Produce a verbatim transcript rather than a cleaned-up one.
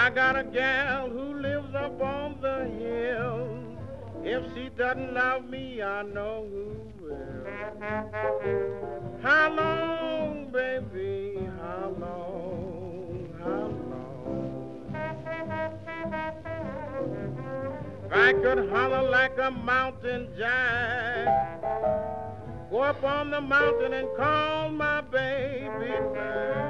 I got a gal who lives up on the hill. If she doesn't love me, I know who will. How long, baby, how long, how long? If I could holler like a mountain giant, go up on the mountain and call my baby back.